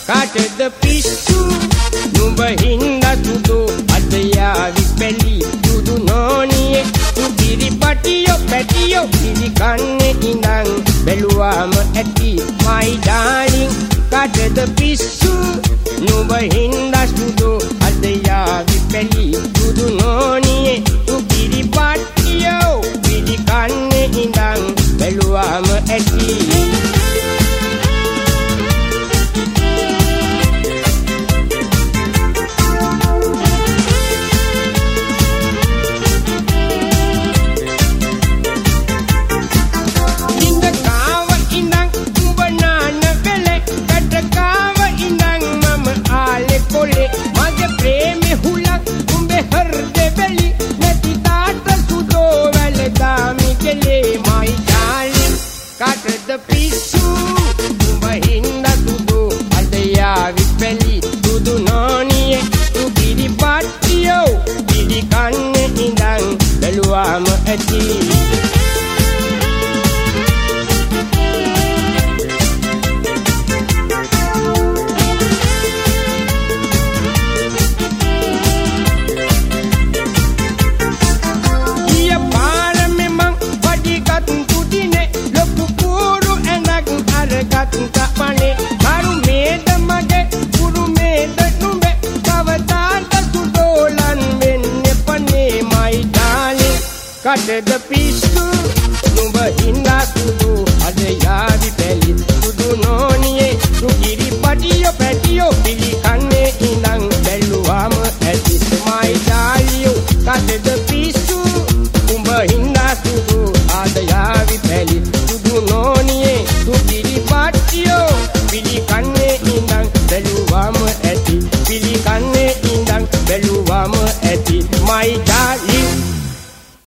කාටද පිස්සු නුඹ හින්දා සුදු අදයා විපැලි සුදු නෝනියේ උදිරි පටියෝ පැටියෝ පිළි කන්නේ ඉඳන් බැලුවාම ඇති my darling කාටද පිස්සු නුඹ හින්දා සුදු අදයා විපැලි සුදු නෝනියේ උදිරි පටියෝ පිළි කන්නේ ඉඳන් බැලුවාම ඇති කාටද පිස්සු නුඹ හින්දා සුදු අදයා විපැලි සුදු නෝනියේ උදිරි පටියෝ පිළි කන්නේ ඉඳන් බැලුවාම ඇති tak pane baru meda mage guru meda numbe kawatanta sudolan menne pane my darling katada piece